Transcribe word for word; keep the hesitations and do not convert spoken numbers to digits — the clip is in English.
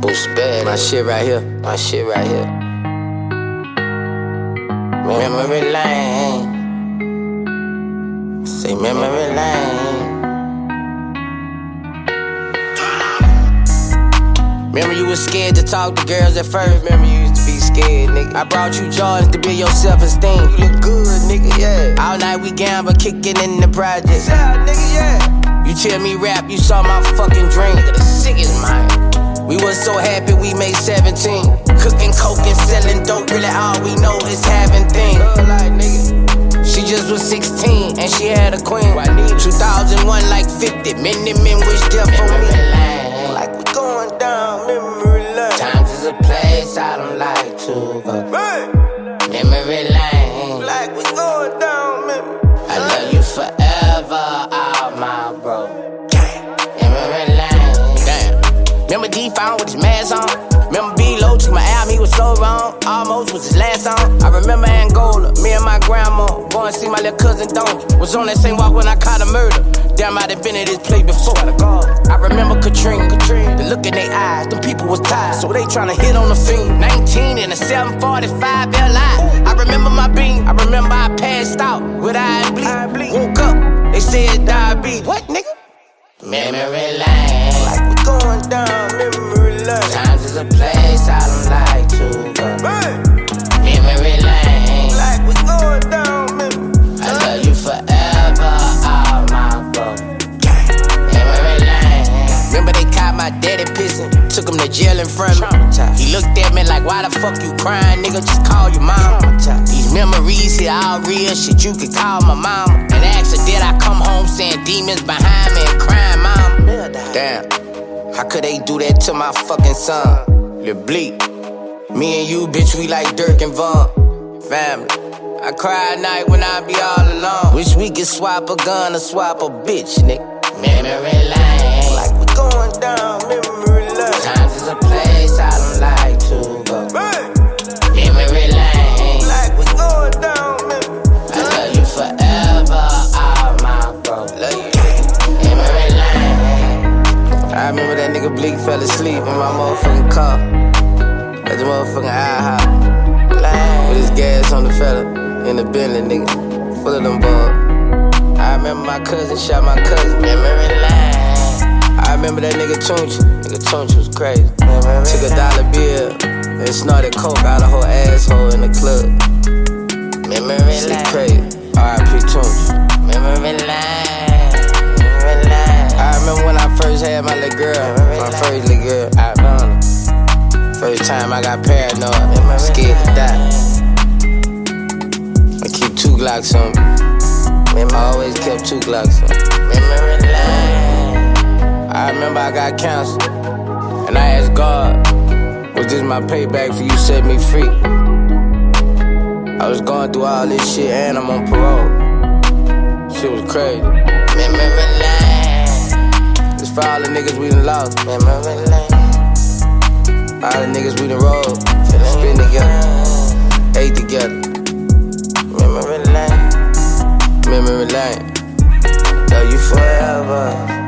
Moose bad. My shit right here. My shit right here. Memory lane. Say memory lane. Remember you was scared to talk to girls at first. Remember you used to be scared, nigga. I brought you Jordans to build your self-esteem. You look good, nigga, yeah. All night we gamble, kicking in the project. Yeah, nigga, yeah. You tell me rap, you saw my fucking dream. Nigga, the sickest mind. We was so happy we made seventeen. Cooking coke and selling dope, really all we know is having things. Like, nigga. She just was sixteen and she had a queen. two thousand one like fifty, many men wish death for me. Like we going down memory lane. Times is a place I don't like to go. Memory lane. Like we going down memory lane. I love you forever, all my bro. Memory lane. Damn. Remember D-Found with his mask on? Remember B-Lo took my album, he was so wrong. Almost was his last song. I remember Angola, me and my grandma going to see my little cousin Don. Was on that same walk when I caught a murder. Damn, I'd have been at this place before. I remember Katrina, Katrina. The look in their eyes, them people was tired, so they tryna hit on the fiend. nineteen in a seven forty-five L I. I remember my beam, I remember I passed out with eye bleed. Woke up, they said diabetes. What, nigga? Memory lane. Like we going down memory lane. Times is a place I don't like to go. Memory lane. Like we going down memory lane. I love you forever, all my bro. Memory lane. Remember they caught my daddy pissing, took him to jail in front of me. He looked at me like, why the fuck you crying, nigga? Just call your mom. These memories here all real shit, you could call my mama. And ask her, did I come home saying demons behind me and crying, mama? Damn, how could they do that to my fucking son? Lil Bleak, me and you, bitch, we like Dirk and Vaughn. Family, I cry at night when I be all alone. Wish we could swap a gun or swap a bitch, nigga. Memory lane. Like we going down memory lane. Times is a place I don't like to go. Memory lane. Like we going down memory lane. I love you forever, all my bro. Love you. Memory lane. I remember that nigga Bleak fell asleep in my motherfucking car at the motherfucking IHOP with his gas on the fella in the Bentley, nigga, full of them balls. I remember my cousin shot my cousin. Memory lane. I remember that nigga Tunch. Nigga Tunch was crazy. Memory Took a dollar bill and snorted coke out of her asshole in the club. Memory Shit lane. Crazy. R I P Tunch. Memory lane. Memory lane. I remember when I first had my little girl. Memory my lane. First little girl. I found her. First time I got paranoid. Memory scared lane. To die. I keep two Glocks on me. I always kept two Glocks on. Memory lane. I remember I got cancer, and I asked God, was this my payback for you set me free? I was going through all this shit and I'm on parole. Shit was crazy. Memory lane. It's for all the niggas we done lost. Memory lane. All the niggas we done rolled, spin together, ate together. Memory lane. Memory lane. Love you forever.